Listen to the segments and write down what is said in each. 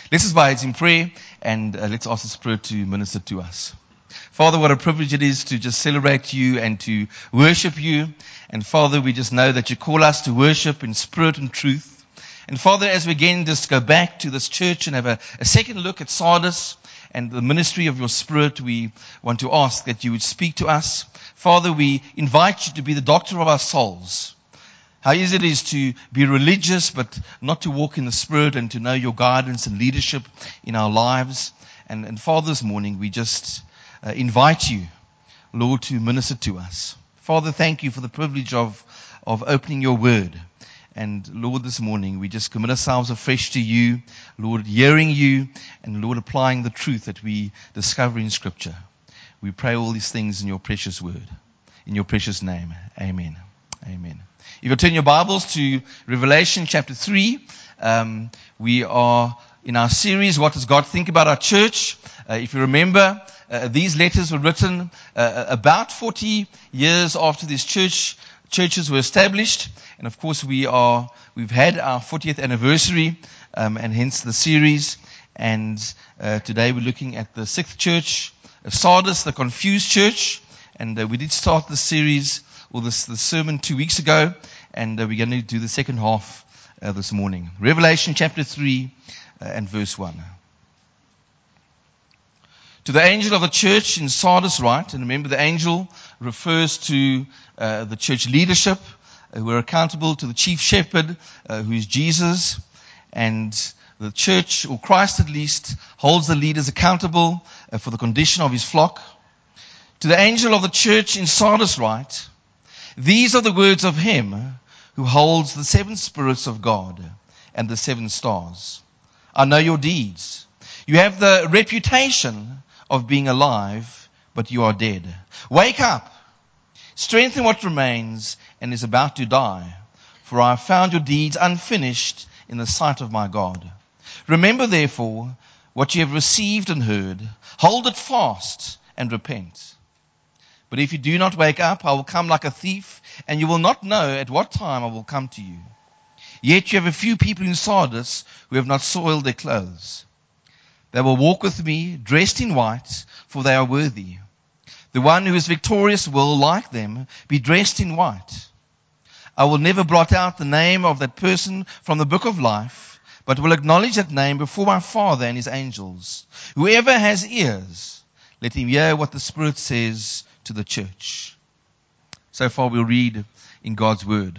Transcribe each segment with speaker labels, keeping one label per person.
Speaker 1: Let's bow heads in prayer and let's ask the Spirit to minister to us. Father, what a privilege it is to just celebrate you and to worship you. And Father, we just know that you call us to worship in spirit and truth. And Father, as we again just go back to this church and have a second look at Sardis and the ministry of your Spirit, we want to ask that you would speak to us. Father, we invite you to be the doctor of our souls. How easy it is to be religious, but not to walk in the Spirit and to know your guidance and leadership in our lives. And Father, this morning we just invite you, Lord, to minister to us. Father, thank you for the privilege of opening your word. And Lord, this morning we just commit ourselves afresh to you, Lord, hearing you, and Lord, applying the truth that we discover in Scripture. We pray all these things in your precious word. In your precious name. Amen. Amen. If you turn your Bibles to Revelation chapter 3, we are in our series, What Does God Think About Our Church? If you remember, these letters were written about 40 years after these churches were established. And of course, we've had our 40th anniversary, and hence the series. And today we're looking at the 6th church, Sardis, the confused church. And we did start the series, or the sermon 2 weeks ago, and we're going to do the second half this morning. Revelation chapter 3 and verse 1. To the angel of the church in Sardis write, and remember the angel refers to the church leadership who are accountable to the chief shepherd, who is Jesus, and the church, or Christ at least, holds the leaders accountable for the condition of his flock. To the angel of the church in Sardis write, these are the words of him who holds the 7 spirits of God and the 7 stars. I know your deeds. You have the reputation of being alive, but you are dead. Wake up, strengthen what remains and is about to die, for I have found your deeds unfinished in the sight of my God. Remember therefore what you have received and heard. Hold it fast and repent. But if you do not wake up, I will come like a thief, and you will not know at what time I will come to you. Yet you have a few people in Sardis who have not soiled their clothes. They will walk with me, dressed in white, for they are worthy. The one who is victorious will, like them, be dressed in white. I will never blot out the name of that person from the book of life, but will acknowledge that name before my Father and his angels. Whoever has ears, let him hear what the Spirit says to the church. So far we'll read in God's word.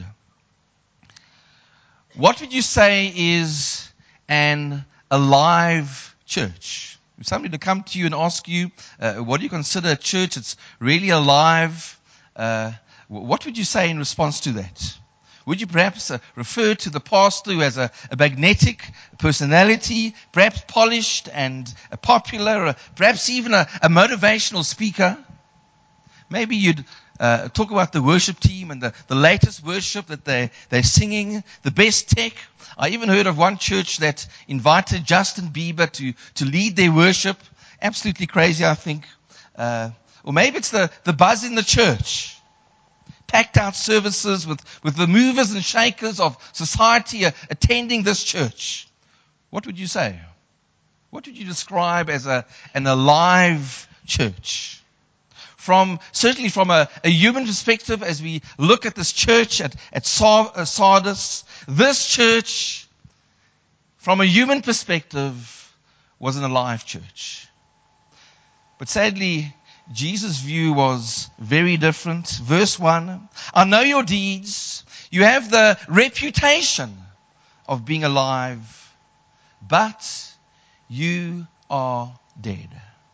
Speaker 1: What would you say is an alive church? If somebody to come to you and ask you, what do you consider a church that's really alive? What would you say in response to that? Would you perhaps refer to the pastor who has a magnetic personality, perhaps polished and popular, or perhaps even a motivational speaker? Maybe you'd talk about the worship team and the latest worship that they're singing, the best tech. I even heard of one church that invited Justin Bieber to lead their worship. Absolutely crazy, I think. Or maybe it's the buzz in the church. Packed out services with the movers and shakers of society attending this church. What would you say? What would you describe as an alive church? Certainly from a human perspective, as we look at this church at Sardis, this church, from a human perspective, was an alive church. But sadly, Jesus' view was very different. Verse 1, I know your deeds. You have the reputation of being alive, but you are dead.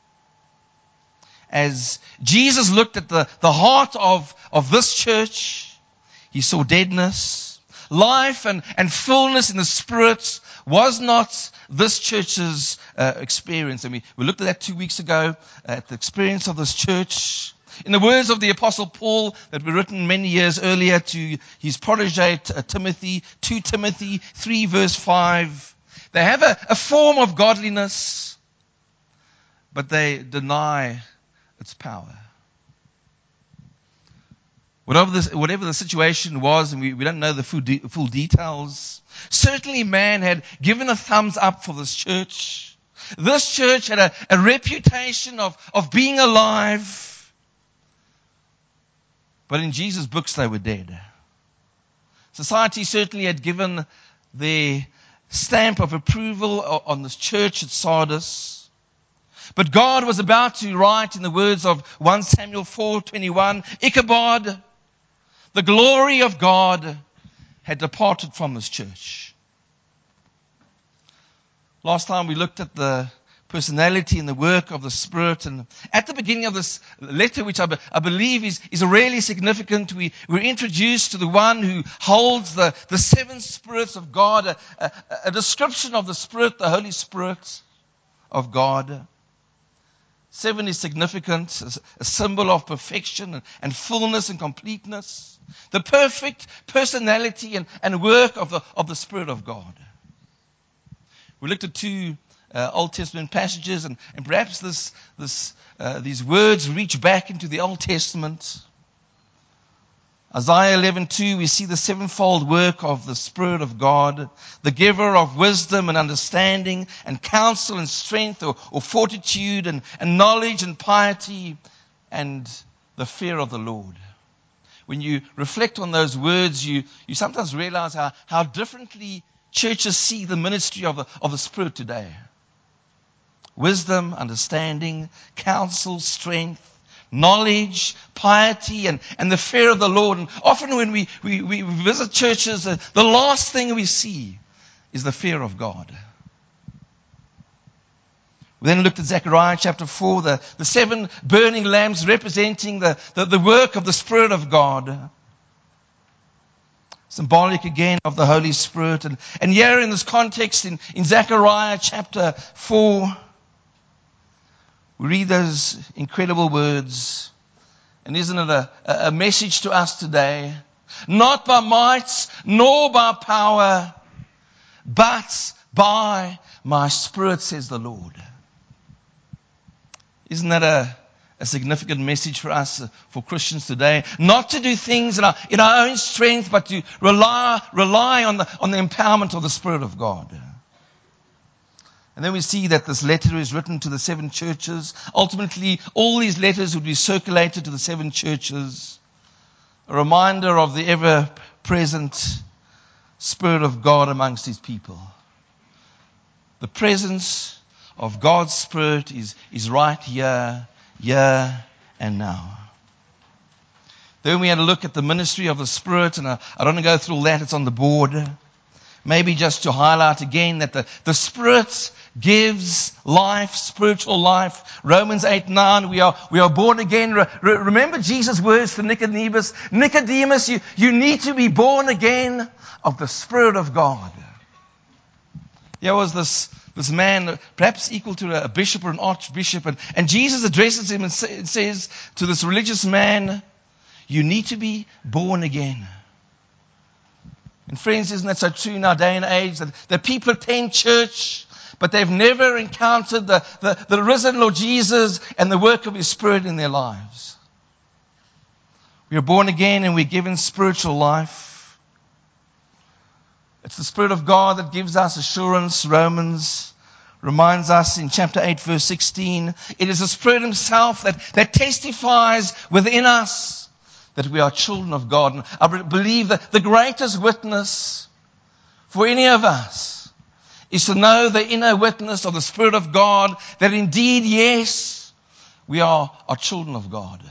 Speaker 1: As Jesus looked at the heart of this church, he saw deadness. Life and fullness in the Spirit was not this church's experience. And we looked at that 2 weeks ago, at the experience of this church. In the words of the Apostle Paul that were written many years earlier to his protege Timothy, 2 Timothy 3 verse 5, they have a form of godliness, but they deny its power. Whatever the situation was, and we don't know the full details, certainly man had given a thumbs up for this church. This church had a reputation of being alive. But in Jesus' books, they were dead. Society certainly had given their stamp of approval on this church at Sardis. But God was about to write in the words of 1 Samuel 4:21, Ichabod, the glory of God had departed from this church. Last time we looked at the personality and the work of the Spirit, and at the beginning of this letter, which I believe is really significant, we're introduced to the one who holds the seven spirits of God, a description of the Spirit, the Holy Spirit of God. 7 is significant, a symbol of perfection and fullness and completeness. The perfect personality and work of the Spirit of God. We looked at 2 Old Testament passages, and perhaps these words reach back into the Old Testament. Isaiah 11:2, we see the sevenfold work of the Spirit of God, the giver of wisdom and understanding and counsel and strength or fortitude and knowledge and piety and the fear of the Lord. When you reflect on those words, you sometimes realize how differently churches see the ministry of the Spirit today. Wisdom, understanding, counsel, strength, knowledge, piety, and the fear of the Lord. And often when we visit churches, the last thing we see is the fear of God. We then looked at Zechariah chapter 4, the 7 burning lamps representing the work of the Spirit of God. Symbolic again of the Holy Spirit. And here in this context, in Zechariah chapter 4, we read those incredible words. And isn't it a message to us today? Not by might, nor by power, but by my Spirit, says the Lord. Isn't that a significant message for us, for Christians today? Not to do things in our own strength, but to rely on the empowerment of the Spirit of God. And then we see that this letter is written to the 7 churches. Ultimately, all these letters would be circulated to the 7 churches. A reminder of the ever-present Spirit of God amongst His people. The presence of God's Spirit is right here and now. Then we had a look at the ministry of the Spirit, and I don't want to go through all that, it's on the board. Maybe just to highlight again that the Spirit gives life, spiritual life. Romans 8:9, we are born again. Remember Jesus' words to Nicodemus. Nicodemus, you need to be born again of the Spirit of God. There was this man, perhaps equal to a bishop or an archbishop, and Jesus addresses him and says to this religious man, you need to be born again. And friends, isn't that so true in our day and age, that people attend church, but they've never encountered the risen Lord Jesus and the work of His Spirit in their lives. We are born again and we're given spiritual life. It's the Spirit of God that gives us assurance. Romans reminds us in chapter 8, verse 16, it is the Spirit Himself that testifies within us that we are children of God. And I believe that the greatest witness for any of us is to know the inner witness of the Spirit of God that indeed, yes, we are children of God.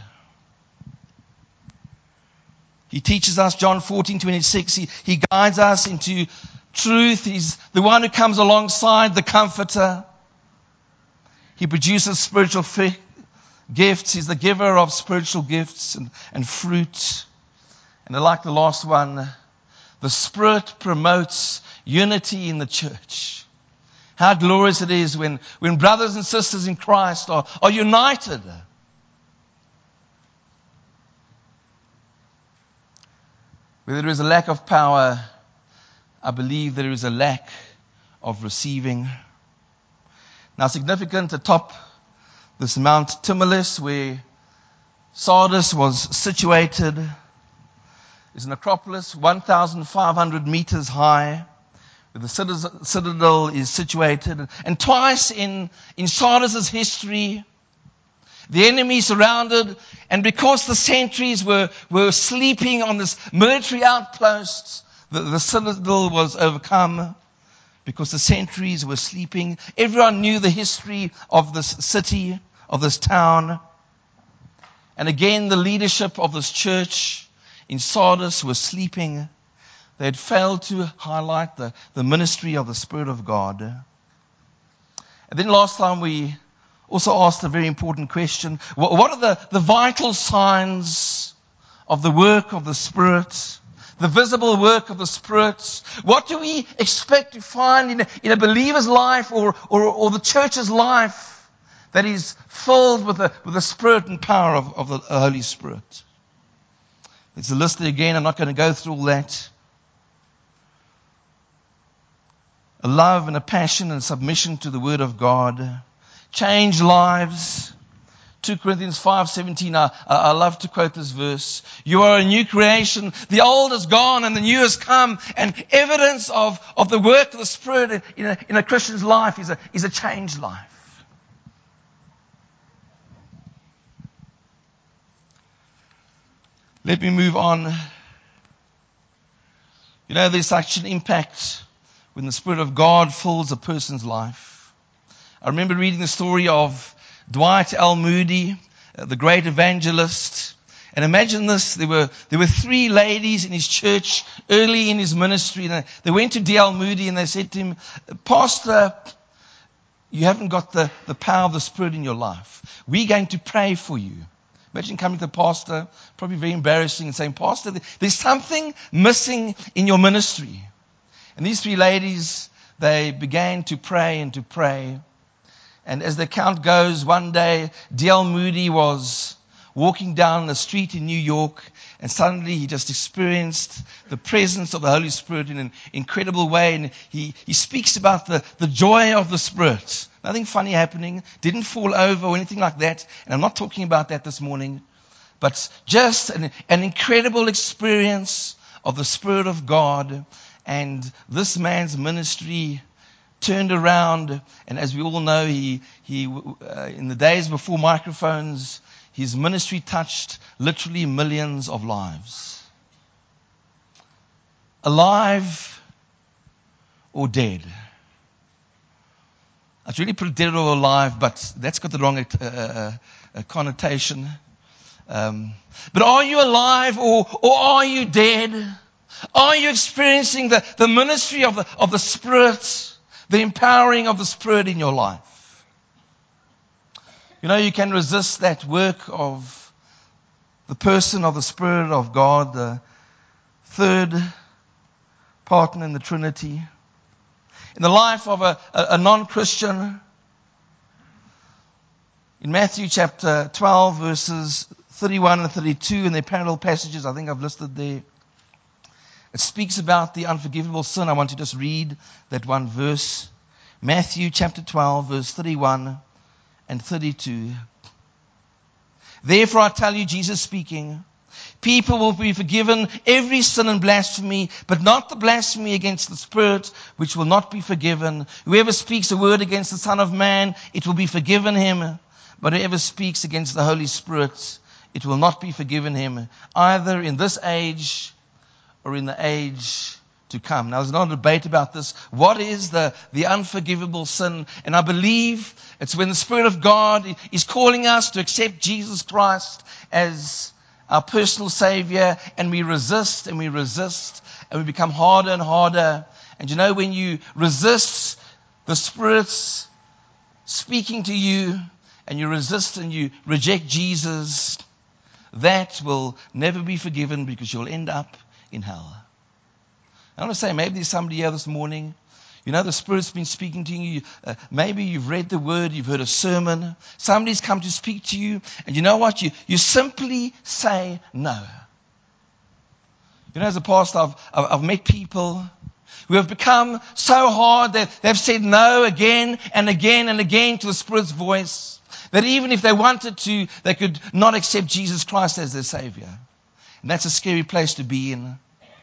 Speaker 1: He teaches us, John 14:26, He guides us into truth. He's the one who comes alongside the Comforter. He produces spiritual gifts. He's the giver of spiritual gifts and fruit. And I like the last one, the Spirit promotes unity in the church. How glorious it is when brothers and sisters in Christ are united. Where there is a lack of power, I believe there is a lack of receiving. Now, significant atop this Mount Tmolus, where Sardis was situated, There's an Acropolis 1,500 meters high, where the citadel is situated. And twice in Sardis' history, the enemy surrounded, and because the sentries were sleeping on this military outpost, the citadel was overcome because the sentries were sleeping. Everyone knew the history of this city, of this town. And again, the leadership of this church in Sardis was sleeping. They had failed to highlight the ministry of the Spirit of God. And then last time we also asked a very important question. What are the vital signs of the work of the Spirit? The visible work of the Spirit? What do we expect to find in a believer's life or the church's life that is filled with the Spirit and power of the Holy Spirit? It's a list again. I'm not going to go through all that. A love and a passion and submission to the Word of God. Change lives. 2 Corinthians 5:17. I love to quote this verse. You are a new creation. The old is gone and the new has come. And evidence of the work of the Spirit in a Christian's life is a changed life. Let me move on. You know, there's such an impact when the Spirit of God fills a person's life. I remember reading the story of Dwight L. Moody, the great evangelist. And imagine this, there were 3 ladies in his church early in his ministry. And they went to D.L. Moody and they said to him, Pastor, you haven't got the power of the Spirit in your life. We're going to pray for you. Imagine coming to the pastor, probably very embarrassing, and saying, Pastor, there's something missing in your ministry. And these 3 ladies, they began to pray and to pray. And as the account goes, one day, D.L. Moody was walking down the street in New York, and suddenly he just experienced the presence of the Holy Spirit in an incredible way. And he speaks about the joy of the Spirit. Nothing funny happening, didn't fall over or anything like that. And I'm not talking about that this morning. But just an incredible experience of the Spirit of God. And this man's ministry turned around, and as we all know, he in the days before microphones, his ministry touched literally millions of lives. Alive or dead? I'd really put dead or alive, but that's got the wrong connotation. But are you alive or are you dead? Are you experiencing the ministry of the Spirit? The empowering of the Spirit in your life. You know, you can resist that work of the person of the Spirit of God, the third partner in the Trinity. In the life of a non-Christian, in Matthew chapter 12, verses 31 and 32, in their parallel passages, I think I've listed there, it speaks about the unforgivable sin. I want to just read that one verse. Matthew chapter 12, verse 31 and 32. Therefore I tell you, Jesus speaking, people will be forgiven every sin and blasphemy, but not the blasphemy against the Spirit, which will not be forgiven. Whoever speaks a word against the Son of Man, it will be forgiven him. But whoever speaks against the Holy Spirit, it will not be forgiven him, either in this age or in the age to come. Now, there's not a debate about this. What is the unforgivable sin? And I believe it's when the Spirit of God is calling us to accept Jesus Christ as our personal Savior, and we resist and we resist, and we become harder and harder. And you know, when you resist the Spirit's speaking to you, and you resist and you reject Jesus, that will never be forgiven because you'll end up in hell. I want to say, maybe there's somebody here this morning, you know, the Spirit's been speaking to you. Maybe you've read the Word, you've heard a sermon. Somebody's come to speak to you, and you know what? You simply say no. You know, as a pastor, I've met people who have become so hard that they've said no again and again and again to the Spirit's voice, that even if they wanted to, they could not accept Jesus Christ as their Savior. And that's a scary place to be in.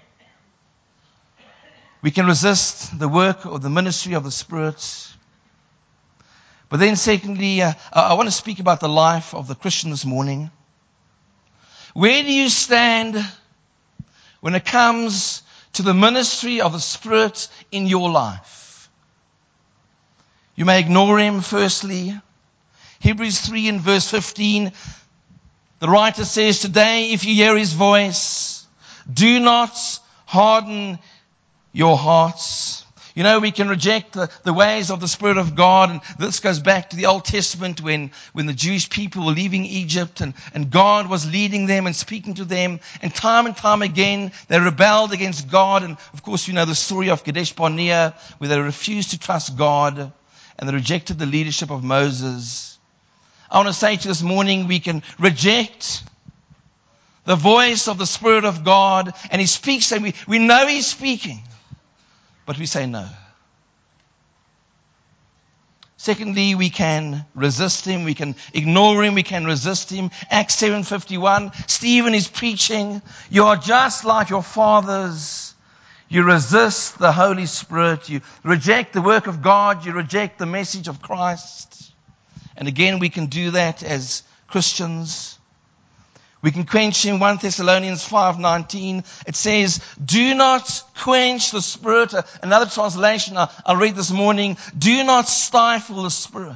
Speaker 1: We can resist the work or the ministry of the Spirit. But then secondly, I want to speak about the life of the Christian this morning. Where do you stand when it comes to the ministry of the Spirit in your life? You may ignore Him, firstly. Hebrews 3 and verse 15, the writer says, today if you hear His voice, do not harden your hearts. You know, we can reject the ways of the Spirit of God. And this goes back to the Old Testament when the Jewish people were leaving Egypt and God was leading them and speaking to them. And time again, they rebelled against God. And of course, you know the story of Kadesh Barnea, where they refused to trust God and they rejected the leadership of Moses. I want to say to you this morning, we can reject the voice of the Spirit of God, and He speaks and we know He's speaking, but we say no. Secondly, we can resist Him, we can ignore Him, we can resist Him. Acts 7:51, Stephen is preaching, you are just like your fathers. You resist the Holy Spirit, you reject the work of God, you reject the message of Christ. And again, we can do that as Christians. We can quench Him. 1 Thessalonians 5:19. It says, do not quench the Spirit. Another translation I'll read this morning. Do not stifle the Spirit.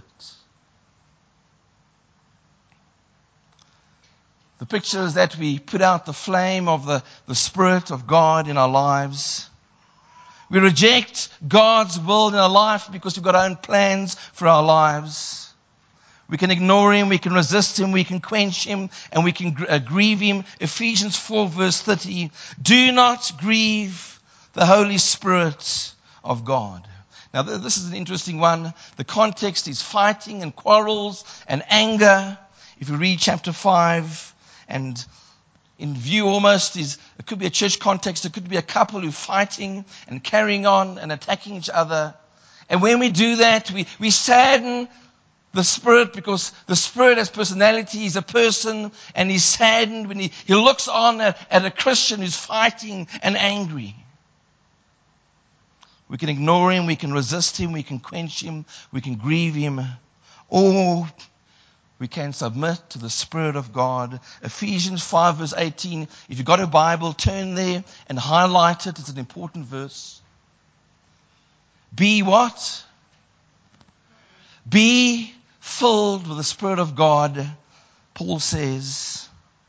Speaker 1: The picture is that we put out the flame of the Spirit of God in our lives. We reject God's will in our life because we've got our own plans for our lives. We can ignore Him, we can resist Him, we can quench Him, and we can grieve Him. Ephesians 4 verse 30. Do not grieve the Holy Spirit of God. Now this is an interesting one. The context is fighting and quarrels and anger. If you read chapter 5, and in view almost is, it could be a church context, it could be a couple who are fighting and carrying on and attacking each other. And when we do that, we sadden the Spirit, because the Spirit has personality. He's a person, and He's saddened when He looks on at a Christian who's fighting and angry. We can ignore Him, we can resist Him, we can quench Him, we can grieve Him, or we can submit to the Spirit of God. Ephesians 5 verse 18. If you've got a Bible, turn there and highlight it. It's an important verse. Be what? Be filled with the Spirit of God, Paul says.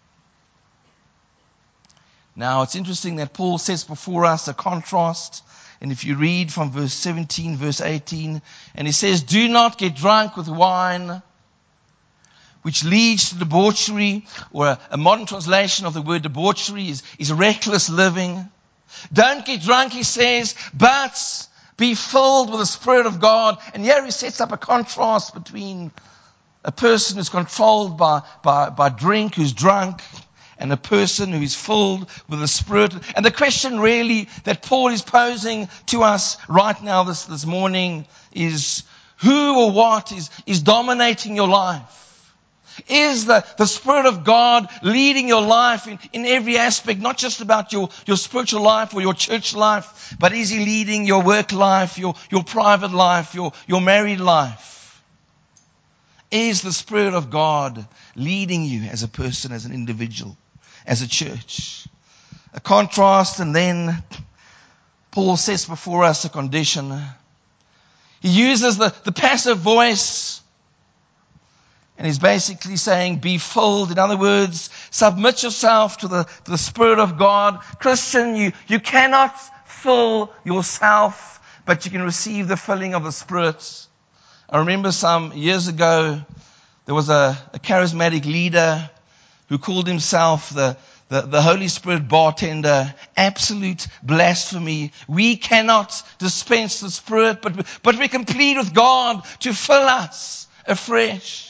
Speaker 1: Now, it's interesting that Paul says before us a contrast. And if you read from verse 17, verse 18, and he says, do not get drunk with wine, which leads to debauchery, or a modern translation of the word debauchery is reckless living. Don't get drunk, he says, but be filled with the Spirit of God. And here he sets up a contrast between a person who's controlled by drink, who's drunk, and a person who is filled with the Spirit. And the question really that Paul is posing to us right now this morning is, who or what is dominating your life? Is the Spirit of God leading your life in every aspect, not just about your spiritual life or your church life, but is He leading your work life, your private life, your married life? Is the Spirit of God leading you as a person, as an individual, as a church? A contrast, and then Paul says before us a condition. He uses the passive voice, and he's basically saying, be filled. In other words, submit yourself to the Spirit of God. Christian, you cannot fill yourself, but you can receive the filling of the Spirit. I remember some years ago, there was a charismatic leader who called himself the Holy Spirit bartender. Absolute blasphemy. We cannot dispense the Spirit, but we can plead with God to fill us afresh.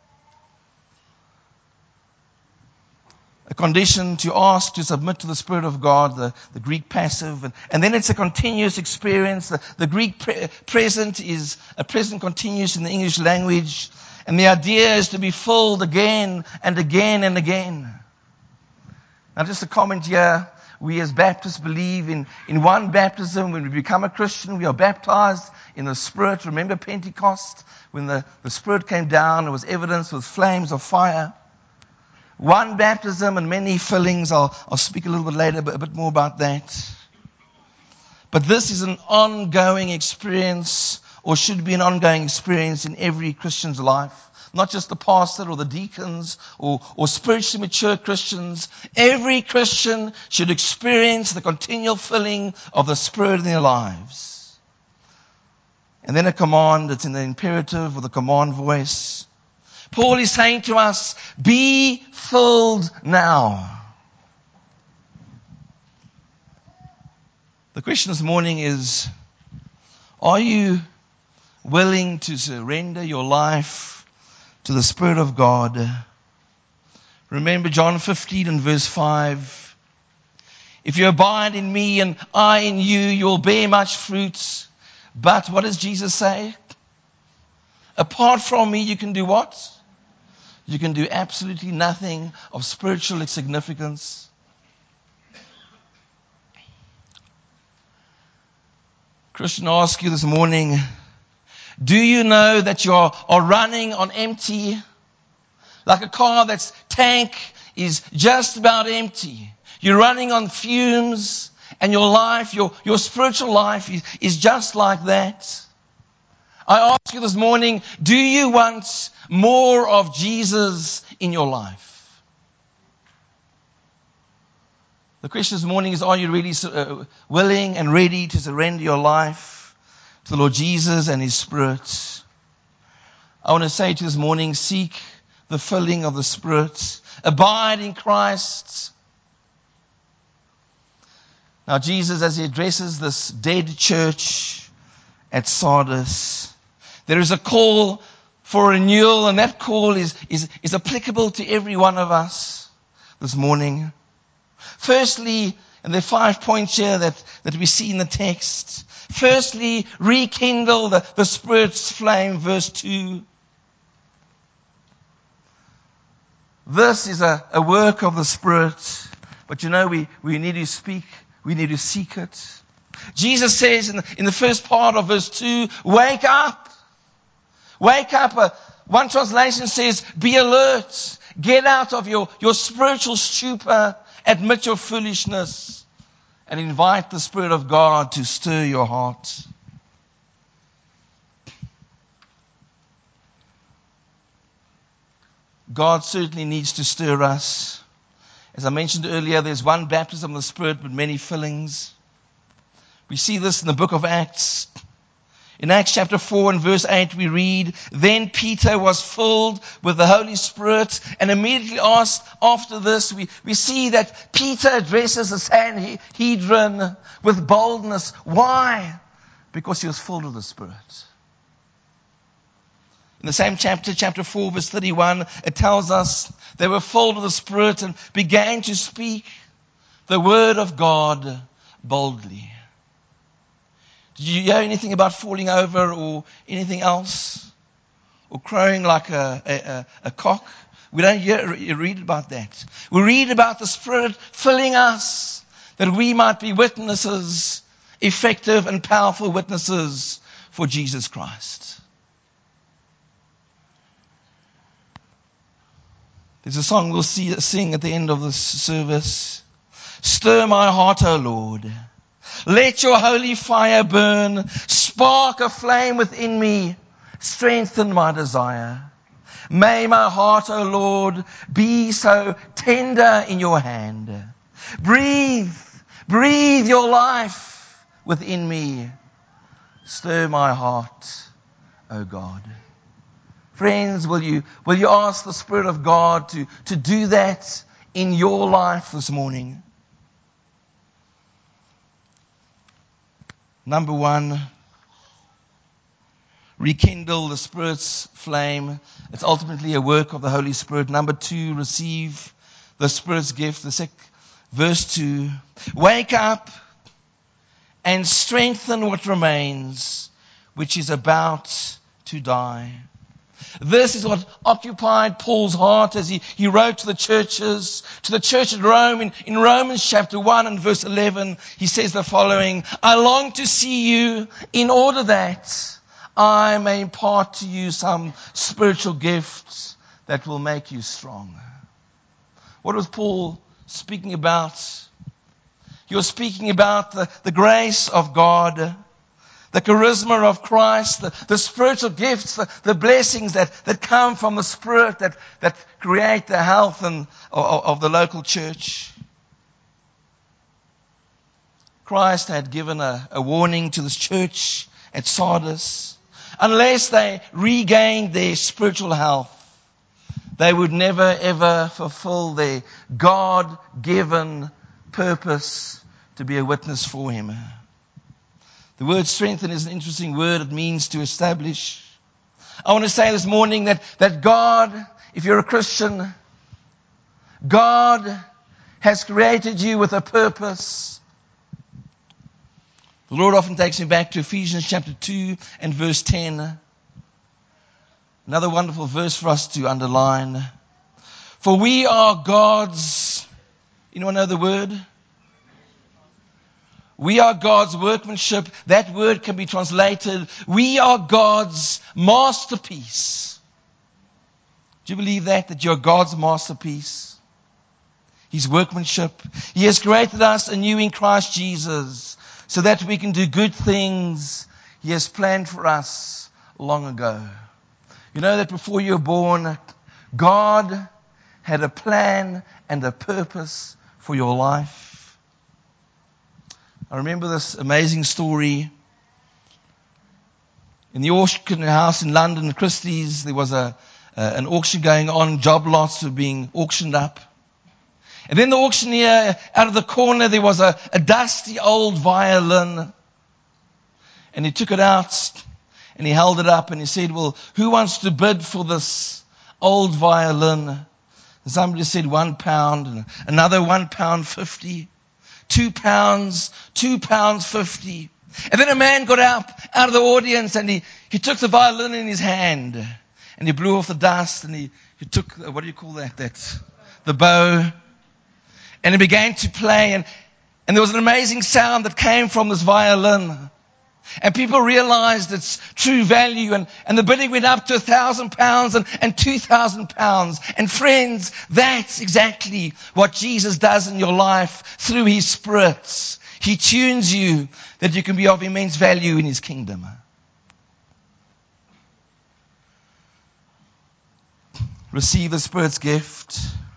Speaker 1: A condition to ask, to submit to the Spirit of God, the Greek passive. And then it's a continuous experience. The Greek present is a present continuous in the English language. And the idea is to be filled again and again and again. Now just a comment here. We as Baptists believe in one baptism. When we become a Christian, we are baptized in the Spirit. Remember Pentecost? When the Spirit came down, it was evidence with flames of fire. One baptism and many fillings. I'll speak a little bit later, a bit more about that. But this is an ongoing experience, or should be an ongoing experience in every Christian's life. Not just the pastor or the deacons or spiritually mature Christians. Every Christian should experience the continual filling of the Spirit in their lives. And then a command, it's in the imperative or the command voice. Paul is saying to us, be filled now. The question this morning is, are you willing to surrender your life to the Spirit of God? Remember John 15 and verse 5. If you abide in me and I in you, you'll bear much fruit. But what does Jesus say? Apart from me, you can do what? You can do absolutely nothing of spiritual significance. Christian, I ask you this morning, do you know that you are running on empty? Like a car that's tank is just about empty. You're running on fumes, and your life, your spiritual life is just like that. I ask you this morning, do you want more of Jesus in your life? The question this morning is, are you really willing and ready to surrender your life to the Lord Jesus and His Spirit? I want to say to you this morning, seek the filling of the Spirit. Abide in Christ. Now Jesus, as He addresses this dead church at Sardis, there is a call for renewal, and that call is applicable to every one of us this morning. Firstly, and there are 5 points here that we see in the text. Firstly, rekindle the Spirit's flame, verse 2. This is a work of the Spirit, but we need to speak, we need to seek it. Jesus says in the first part of verse 2, wake up. Wake up. One translation says, be alert. Get out of your spiritual stupor. Admit your foolishness. And invite the Spirit of God to stir your heart. God certainly needs to stir us. As I mentioned earlier, there's one baptism of the Spirit with many fillings. We see this in the book of Acts. In Acts chapter 4 and verse 8 we read, then Peter was filled with the Holy Spirit, and immediately after this we see that Peter addresses the Sanhedrin with boldness. Why? Because he was filled with the Spirit. In the same chapter 4 verse 31, it tells us they were filled with the Spirit and began to speak the word of God boldly. Did you hear anything about falling over or anything else? Or crowing like a cock? We don't read about that. We read about the Spirit filling us that we might be witnesses, effective and powerful witnesses for Jesus Christ. There's a song we'll sing at the end of this service. Stir my heart, O Lord. Let your holy fire burn. Spark a flame within me. Strengthen my desire. May my heart, O Lord, be so tender in your hand. Breathe your life within me. Stir my heart, O God. Friends, will you ask the Spirit of God to do that in your life this morning? Number 1, rekindle the Spirit's flame. It's ultimately a work of the Holy Spirit. Number 2, receive the Spirit's gift. Verse 2, wake up and strengthen what remains, which is about to die. This is what occupied Paul's heart as he wrote to the churches, to the church at Rome. In Romans chapter 1 and verse 11, he says the following, I long to see you in order that I may impart to you some spiritual gifts that will make you strong. What was Paul speaking about? He was speaking about the grace of God, the charisma of Christ, the spiritual gifts, the blessings that come from the Spirit that create the health of the local church. Christ had given a warning to this church at Sardis. Unless they regained their spiritual health, they would never ever fulfill their God-given purpose to be a witness for Him. The word strengthen is an interesting word. It means to establish. I want to say this morning that God, if you're a Christian, God has created you with a purpose. The Lord often takes me back to Ephesians chapter 2 and verse 10. Another wonderful verse for us to underline. For we are God's, anyone know the word? We are God's workmanship. That word can be translated, we are God's masterpiece. Do you believe that you're God's masterpiece? His workmanship. He has created us anew in Christ Jesus so that we can do good things He has planned for us long ago. You know that before you were born, God had a plan and a purpose for your life. I remember this amazing story. In the auction house in London, Christie's, there was an auction going on. Job lots were being auctioned up. And then the auctioneer, out of the corner, there was a dusty old violin. And he took it out and he held it up and he said, well, who wants to bid for this old violin? And somebody said £1, and another £1.50. £2.50. And then a man got up out of the audience and he took the violin in his hand and he blew off the dust and he took, what do you call that? The bow. And he began to play and there was an amazing sound that came from this violin. And people realized its true value and the bidding went up to £1,000 and £2,000. And friends, that's exactly what Jesus does in your life through His Spirit. He tunes you that you can be of immense value in His kingdom. Receive the Spirit's gift.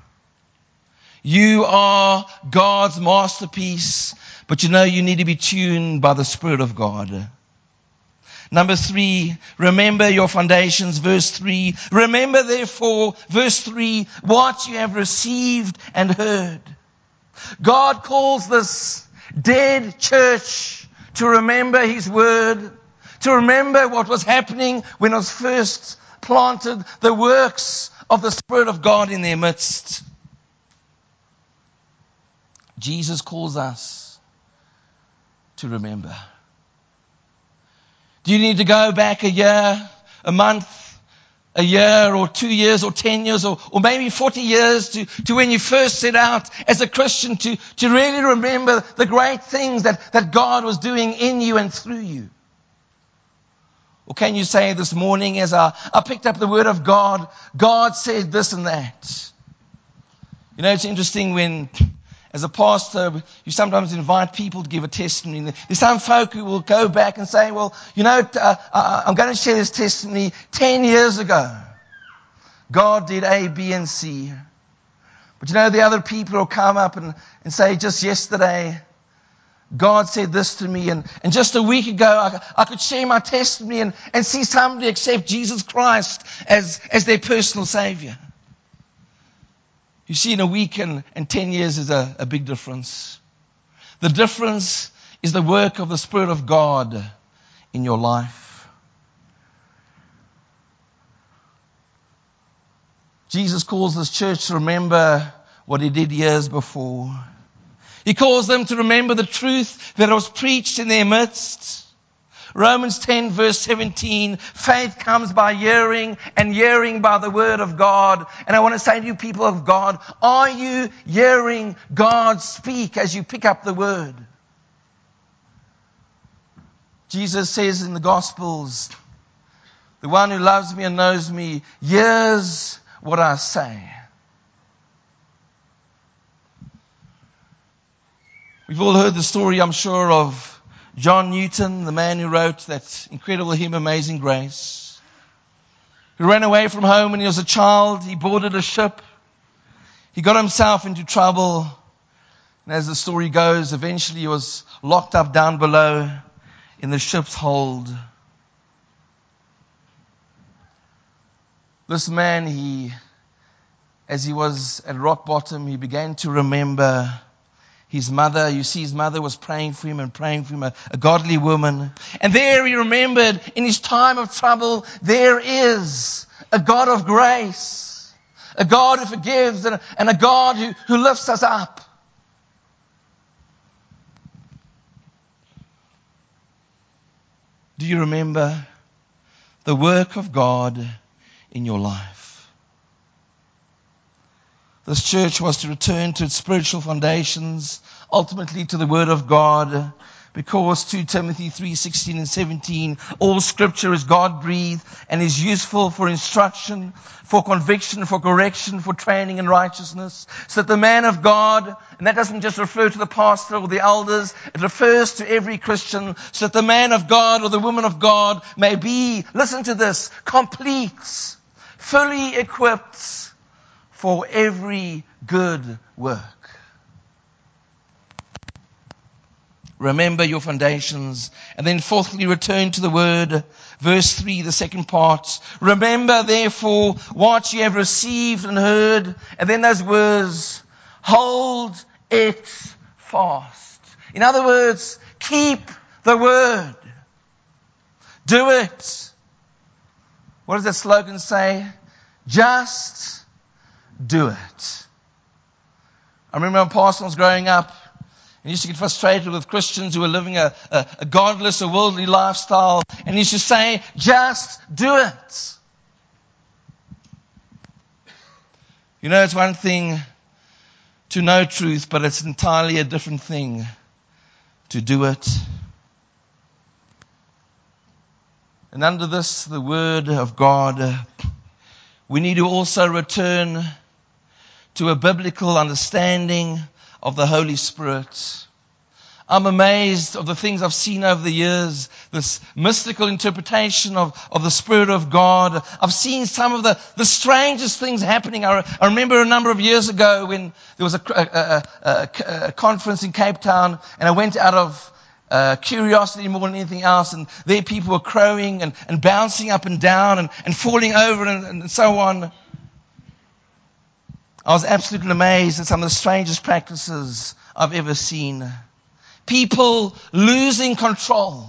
Speaker 1: You are God's masterpiece, but you know you need to be tuned by the Spirit of God. Number 3, remember your foundations. Verse 3, remember therefore, verse 3, what you have received and heard. God calls this dead church to remember His word, to remember what was happening when it was first planted, the works of the Spirit of God in their midst. Jesus calls us to remember. Do you need to go back a year, a month, a year or 2 years or 10 years or maybe 40 years to when you first set out as a Christian to really remember the great things that God was doing in you and through you? Or can you say this morning as I picked up the Word of God, God said this and that? You know, it's interesting when, as a pastor, you sometimes invite people to give a testimony. There's some folk who will go back and say, well, you know, I'm going to share this testimony 10 years ago. God did A, B, and C. But you know, the other people will come up and say, just yesterday, God said this to me. And just a week ago, I could share my testimony and see somebody accept Jesus Christ as their personal Savior. You see, in a week and 10 years is a big difference. The difference is the work of the Spirit of God in your life. Jesus calls this church to remember what He did years before. He calls them to remember the truth that was preached in their midst. Romans 10 verse 17, faith comes by hearing and hearing by the word of God. And I want to say to you people of God, are you hearing God speak as you pick up the word? Jesus says in the Gospels, the one who loves me and knows me hears what I say. We've all heard the story, I'm sure, of John Newton, the man who wrote that incredible hymn, Amazing Grace. He ran away from home when he was a child. He boarded a ship. He got himself into trouble. And as the story goes, eventually he was locked up down below in the ship's hold. This man, as he was at rock bottom, he began to remember his mother. You see, his mother was praying for him, a godly woman. And there he remembered, in his time of trouble, there is a God of grace, a God who forgives, and a God who lifts us up. Do you remember the work of God in your life? This church was to return to its spiritual foundations, ultimately to the Word of God, because 2 Timothy 3:16 and 17, all Scripture is God-breathed and is useful for instruction, for conviction, for correction, for training in righteousness, so that the man of God, and that doesn't just refer to the pastor or the elders, it refers to every Christian, so that the man of God or the woman of God may be, listen to this, complete, fully equipped for every good work. Remember your foundations. And then fourthly, return to the word. Verse 3, the second part. Remember therefore what you have received and heard. And then those words, hold it fast. In other words, keep the word. Do it. What does that slogan say? Just do it. I remember when Pastor was growing up, and he used to get frustrated with Christians who were living a godless, a worldly lifestyle, and he used to say, just do it. You know, it's one thing to know truth, but it's entirely a different thing to do it. And under this, the Word of God, we need to also return to a biblical understanding of the Holy Spirit. I'm amazed of the things I've seen over the years, this mystical interpretation of the Spirit of God. I've seen some of the strangest things happening. I remember a number of years ago when there was a conference in Cape Town, and I went out of curiosity more than anything else, and there people were crowing and bouncing up and down and falling over and so on. I was absolutely amazed at some of the strangest practices I've ever seen. People losing control.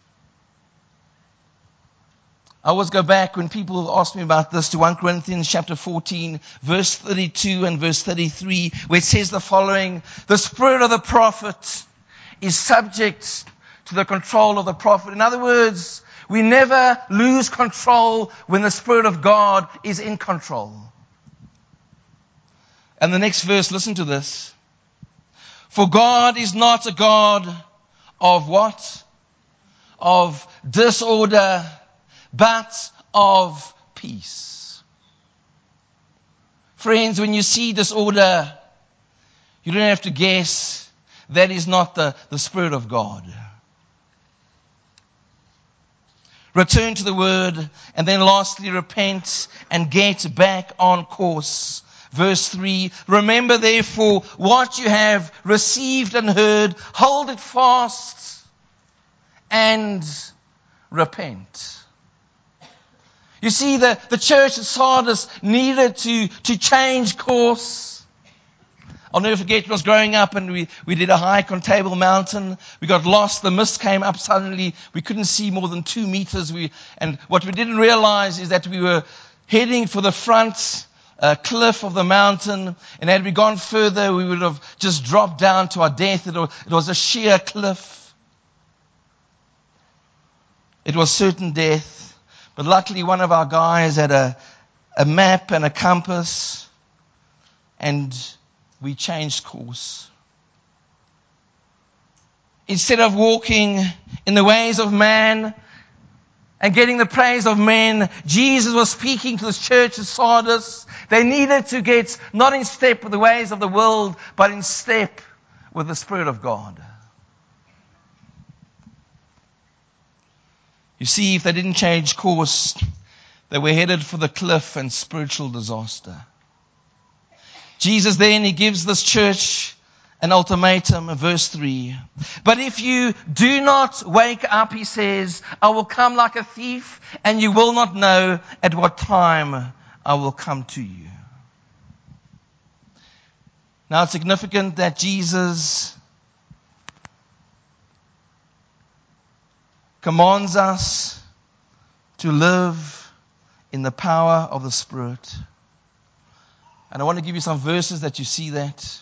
Speaker 1: I always go back when people ask me about this to 1 Corinthians chapter 14, verse 32 and verse 33, where it says the following, the spirit of the prophet is subject to the control of the prophet. In other words, we never lose control when the Spirit of God is in control. And the next verse, listen to this. For God is not a God of what? Of disorder, but of peace. Friends, when you see disorder, you don't have to guess. That is not the Spirit of God. Return to the Word, and then lastly, repent and get back on course. Verse 3, remember therefore what you have received and heard, hold it fast and repent. You see, the church at Sardis needed to change course. I'll never forget when I was growing up and we did a hike on Table Mountain. We got lost, the mist came up suddenly, we couldn't see more than 2 meters. And what we didn't realize is that we were heading for the front cliff of the mountain, and had we gone further, we would have just dropped down to our death. It was a sheer cliff. it was certain death. But luckily one of our guys had a map and a compass, and we changed course. Instead of walking in the ways of man and getting the praise of men, Jesus was speaking to this church of Sardis. They needed to get not in step with the ways of the world, but in step with the Spirit of God. You see, if they didn't change course, they were headed for the cliff and spiritual disaster. Jesus then, He gives this church an ultimatum, verse 3. But if you do not wake up, He says, I will come like a thief, and you will not know at what time I will come to you. Now it's significant that Jesus commands us to live in the power of the Spirit. And I want to give you some verses that you see that.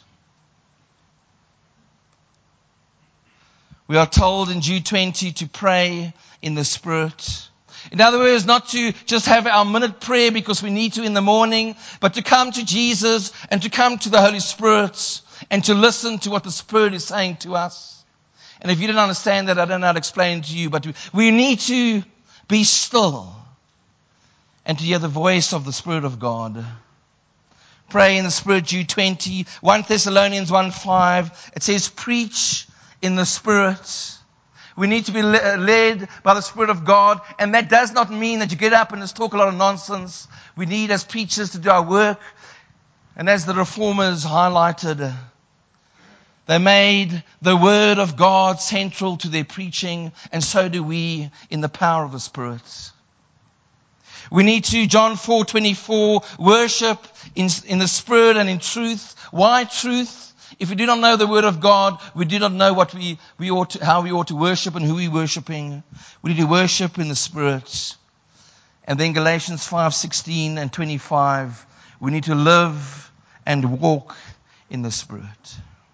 Speaker 1: We are told in Jude 20 to pray in the Spirit. In other words, not to just have our minute prayer because we need to in the morning, but to come to Jesus and to come to the Holy Spirit and to listen to what the Spirit is saying to us. And if you didn't understand that, I don't know how to explain it to you, but we need to be still and to hear the voice of the Spirit of God. Pray in the Spirit, Jude 20, 1 Thessalonians 1:5. It says, preach in the Spirit. We need to be led by the Spirit of God. And that does not mean that you get up and just talk a lot of nonsense. We need as preachers to do our work. And as the Reformers highlighted, they made the Word of God central to their preaching. And so do we in the power of the Spirit. We need to, John 4:24, worship in the Spirit and in truth. Why truth? If we do not know the Word of God, we do not know what how we ought to worship and who we're worshiping. We need to worship in the Spirit. And then Galatians 5:16 and 25, we need to live and walk in the Spirit.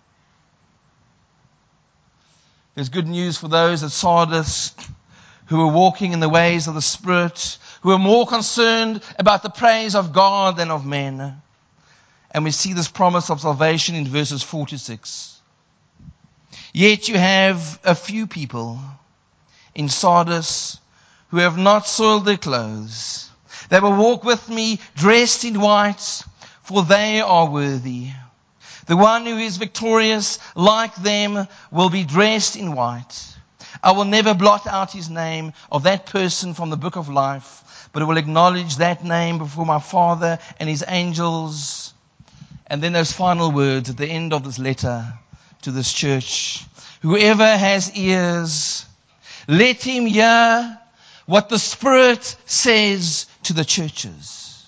Speaker 1: There's good news for those at Sardis who are walking in the ways of the Spirit, who are more concerned about the praise of God than of men. And we see this promise of salvation in verses 4-6. Yet you have a few people in Sardis who have not soiled their clothes. They will walk with me dressed in white, for they are worthy. The one who is victorious, like them, will be dressed in white. I will never blot out his name of that person from the book of life, but I will acknowledge that name before my Father and His angels. And then those final words at the end of this letter to this church. Whoever has ears, let him hear what the Spirit says to the churches.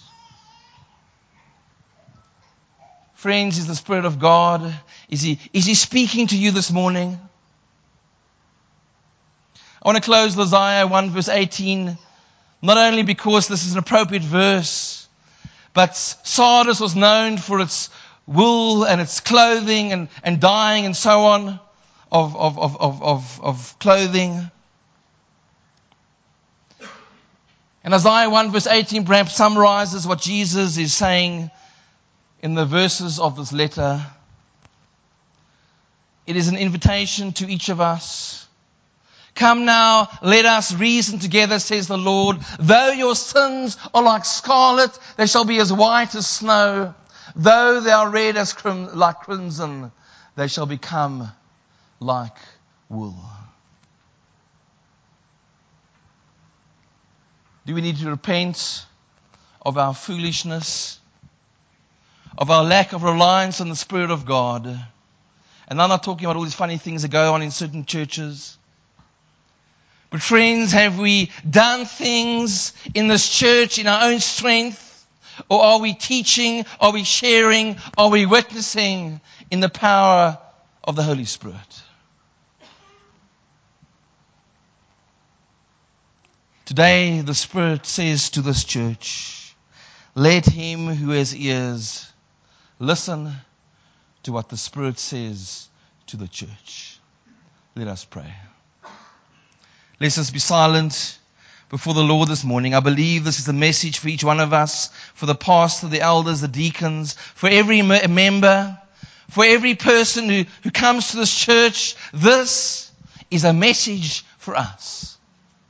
Speaker 1: Friends, is the Spirit of God, is He speaking to you this morning? I want to close with Isaiah 1 verse 18, not only because this is an appropriate verse, but Sardis was known for its wool and its clothing and dyeing and so on of clothing. And Isaiah 1 verse 18 perhaps summarizes what Jesus is saying in the verses of this letter. It is an invitation to each of us. Come now, let us reason together, says the Lord. Though your sins are like scarlet, they shall be as white as snow. Though they are red as like crimson, they shall become like wool. Do we need to repent of our foolishness, of our lack of reliance on the Spirit of God? And I'm not talking about all these funny things that go on in certain churches. But friends, have we done things in this church in our own strength? Or are we teaching? Are we sharing? Are we witnessing in the power of the Holy Spirit? Today, the Spirit says to this church, let him who has ears listen to what the Spirit says to the church. Let us pray. Let us be silent before the Lord this morning. I believe this is a message for each one of us, for the pastor, the elders, the deacons, for every member, for every person who comes to this church. This is a message for us.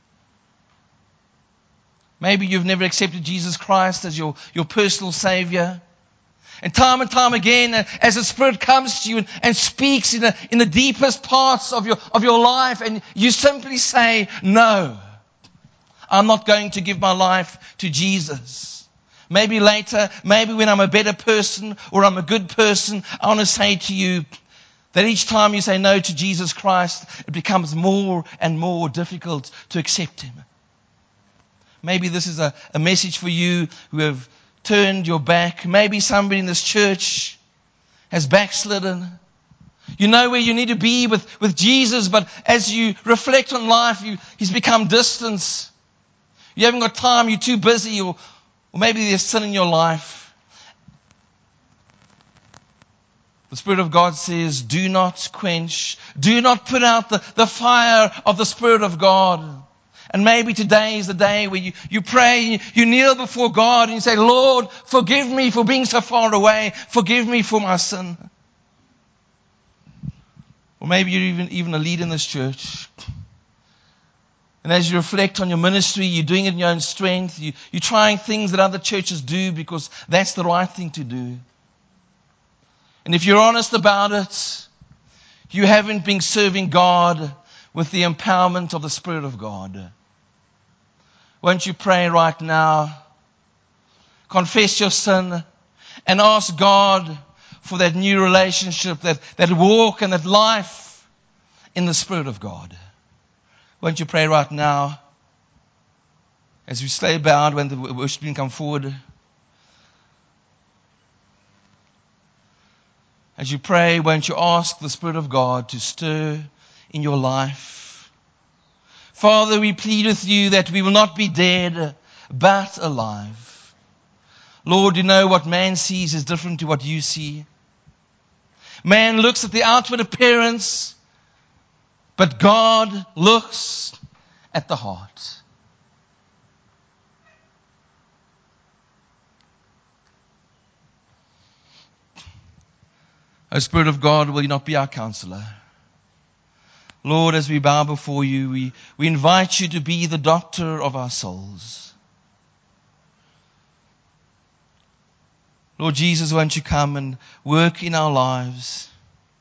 Speaker 1: Maybe you've never accepted Jesus Christ as your personal Savior. And time again, as the Spirit comes to you and speaks in the deepest parts of your life, and you simply say, no, I'm not going to give my life to Jesus. Maybe later, maybe when I'm a better person or I'm a good person, I want to say to you that each time you say no to Jesus Christ, it becomes more and more difficult to accept Him. Maybe this is a message for you who have turned your back. Maybe somebody in this church has backslidden. You know where you need to be with Jesus, but as you reflect on life, He's become distant. You haven't got time, you're too busy, or maybe there's sin in your life. The Spirit of God says, do not quench, do not put out the fire of the Spirit of God. And maybe today is the day where you pray, you kneel before God and you say, Lord, forgive me for being so far away. Forgive me for my sin. Or maybe you're even a leader in this church. And as you reflect on your ministry, you're doing it in your own strength. You're trying things that other churches do because that's the right thing to do. And if you're honest about it, you haven't been serving God with the empowerment of the Spirit of God. Won't you pray right now? Confess your sin and ask God for that new relationship, that walk and that life in the Spirit of God. Won't you pray right now as we stay bowed when the worship team come forward? As you pray, won't you ask the Spirit of God to stir in your life? Father, we plead with you that we will not be dead, but alive. Lord, you know what man sees is different to what you see. Man looks at the outward appearance, but God looks at the heart. O Spirit of God, will you not be our counselor? Lord, as we bow before you, we invite you to be the doctor of our souls. Lord Jesus, won't you come and work in our lives?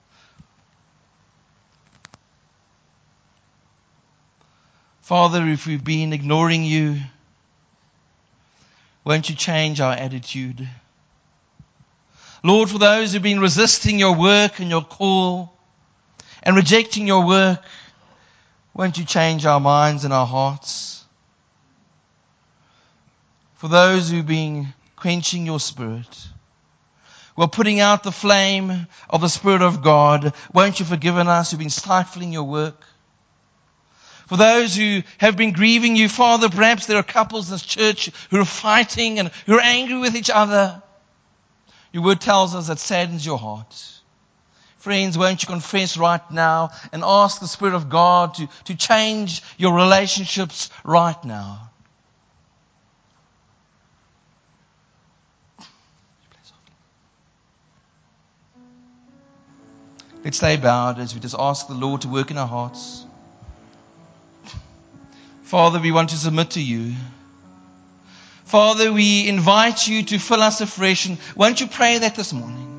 Speaker 1: Father, if we've been ignoring you, won't you change our attitude? Lord, for those who've been resisting your work and your call and rejecting your work, won't you change our minds and our hearts? For those who've been quenching your Spirit, we're putting out the flame of the Spirit of God, won't you forgive us who've been stifling your work? For those who have been grieving you, Father, perhaps there are couples in this church who are fighting and who are angry with each other. Your word tells us that saddens your heart. Friends, won't you confess right now and ask the Spirit of God to change your relationships right now? Let's stay bowed as we just ask the Lord to work in our hearts. Father, we want to submit to you. Father, we invite you to fill us afresh. And won't you pray that this morning?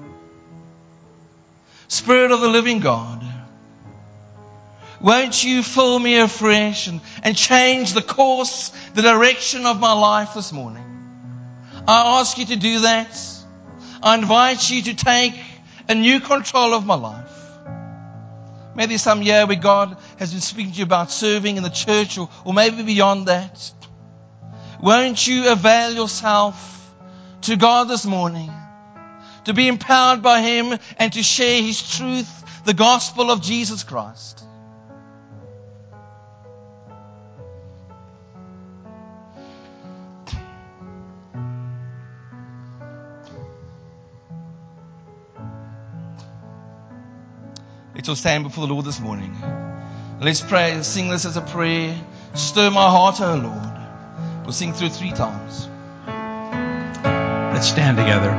Speaker 1: Spirit of the living God, won't you fill me afresh and change the course, the direction of my life this morning? I ask you to do that. I invite you to take a new control of my life. Maybe some year where God has been speaking to you about serving in the church or maybe beyond that. Won't you avail yourself to God this morning, to be empowered by Him and to share His truth, the gospel of Jesus Christ? Let's all stand before the Lord this morning. Let's pray, sing this as a prayer. Stir my heart, O Lord. We'll sing through it 3 times.
Speaker 2: Let's stand together.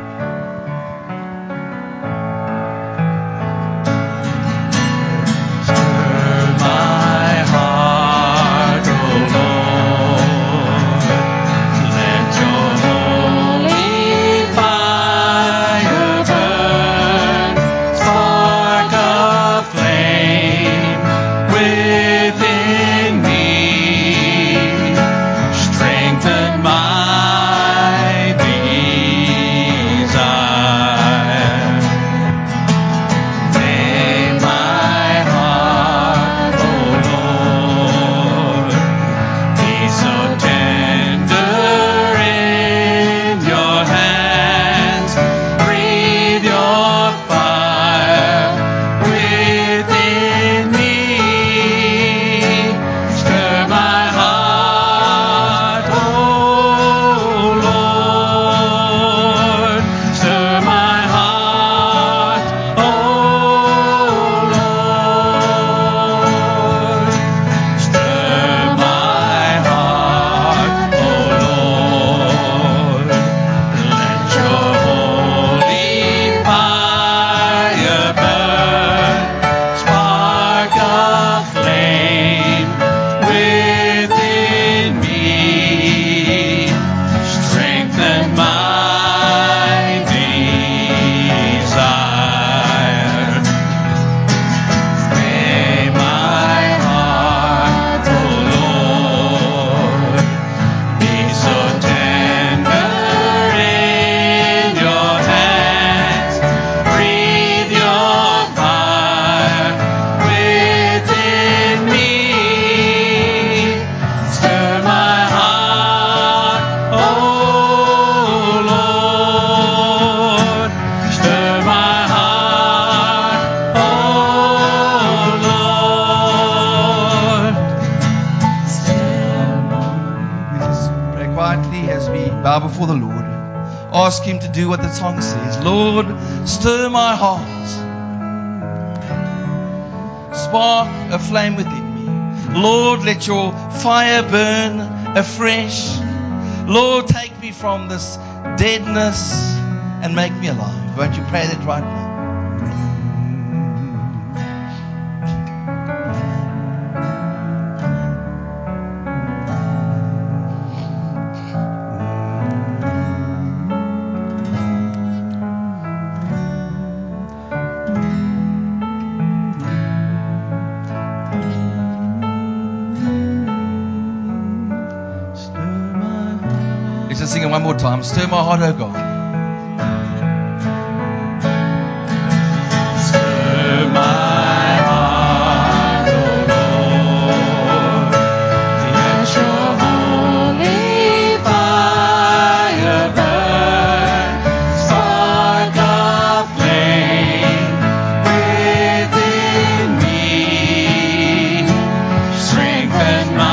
Speaker 1: Bow before the Lord. Ask Him to do what the song says. Lord, stir my heart. Spark a flame within me. Lord, let your fire burn afresh. Lord, take me from this deadness and make me alive. Won't you pray that right now? Sing it one more time. Stir my heart, O God.
Speaker 2: Stir my heart, O Lord. Let your holy fire burn. Spark a flame within me. Strengthen my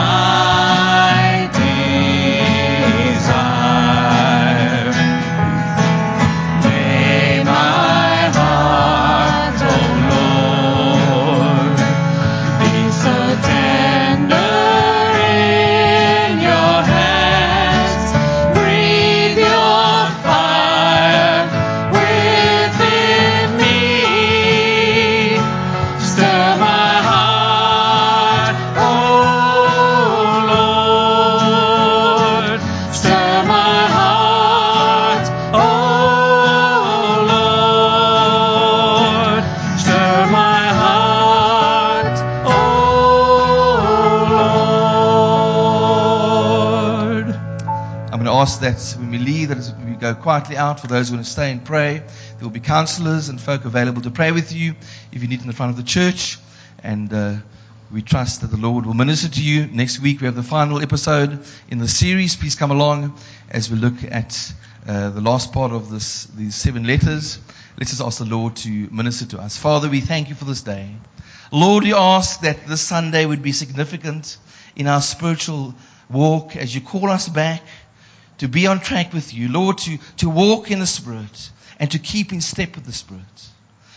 Speaker 1: ask that when we leave, that as we go quietly out, for those who want to stay and pray, there will be counselors and folk available to pray with you if you need in the front of the church. And we trust that the Lord will minister to you. Next week we have the final episode in the series. Please come along as we look at the last part of these 7 letters. Let's just ask the Lord to minister to us. Father, we thank you for this day. Lord, we ask that this Sunday would be significant in our spiritual walk as you call us back to be on track with you. Lord, to walk in the Spirit and to keep in step with the Spirit.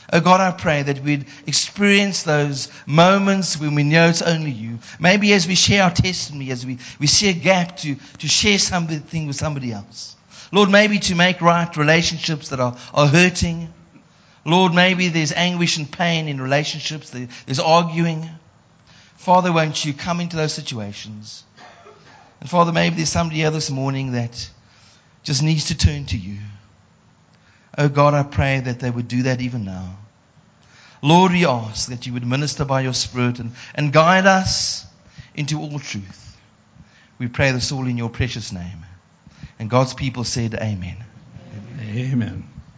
Speaker 1: Oh God, I pray that we'd experience those moments when we know it's only you. Maybe as we share our testimony, as we see a gap to share something with somebody else. Lord, maybe to make right relationships that are hurting. Lord, maybe there's anguish and pain in relationships. There's arguing. Father, won't you come into those situations? And Father, maybe there's somebody here this morning that just needs to turn to you. Oh God, I pray that they would do that even now. Lord, we ask that you would minister by your Spirit and guide us into all truth. We pray this all in your precious name. And God's people said, Amen.
Speaker 2: Amen.